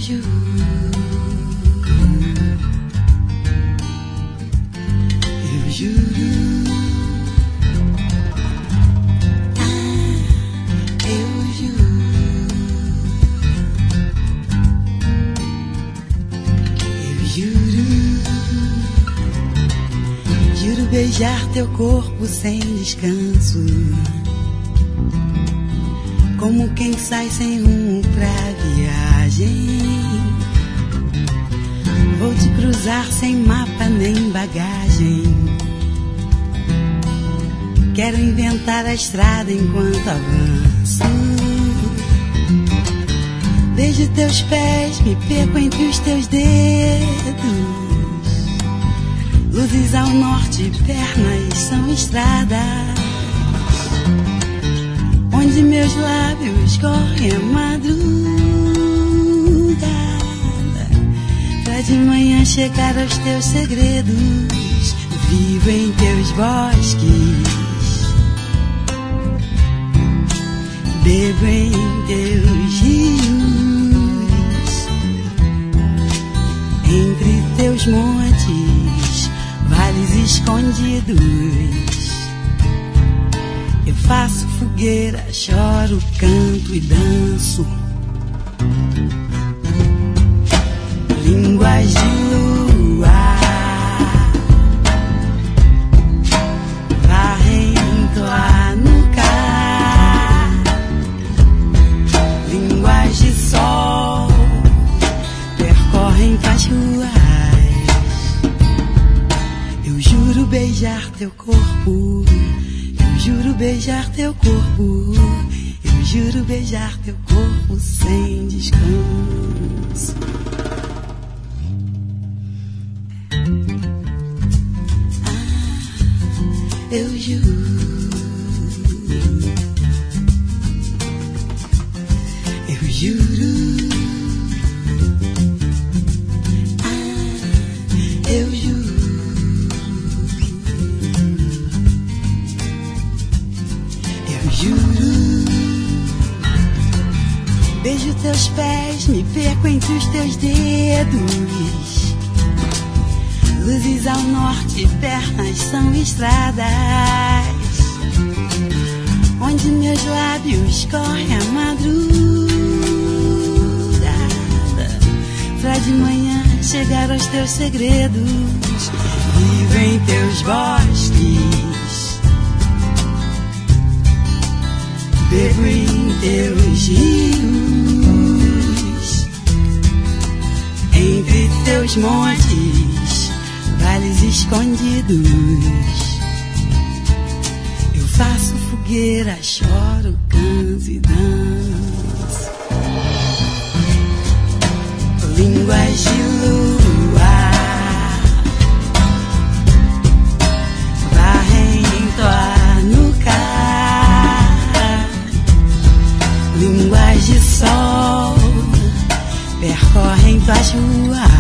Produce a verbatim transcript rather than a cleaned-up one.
Beijar teu corpo sem descanso, como quem sai sem rumo pra viagem. Vou te cruzar sem mapa nem bagagem. Quero inventar a estrada enquanto avanço. Beijo teus pés, me perco entre os teus dedos. Luzes ao norte, pernas são estradas, onde meus lábios correm a madrugada, pra de manhã chegar aos teus segredos. Vivo em teus bosques, bebo em teus rios, entre teus montes, vales escondidos. Eu faço fogueira, choro, canto e danço. Línguas de luar varrem tua nuca. Línguas de sol percorrem tuas ruas. Eu juro beijar teu corpo, eu juro beijar teu corpo, eu juro beijar teu corpo sem descanso. Ah, eu juro, eu juro, ah, eu juro. Beijo teus pés, me perco entre os teus dedos. Luzes ao norte, pernas são estradas, onde meus lábios correm a madrugada, pra de manhã chegar aos teus segredos. Vivo em teus bosques, bebo em teus rios, entre teus montes, vales escondidos. Eu faço fogueira, choro, canto e danço. Línguas de luar varrem tua nuca. Línguas de sol percorrem tuas ruas.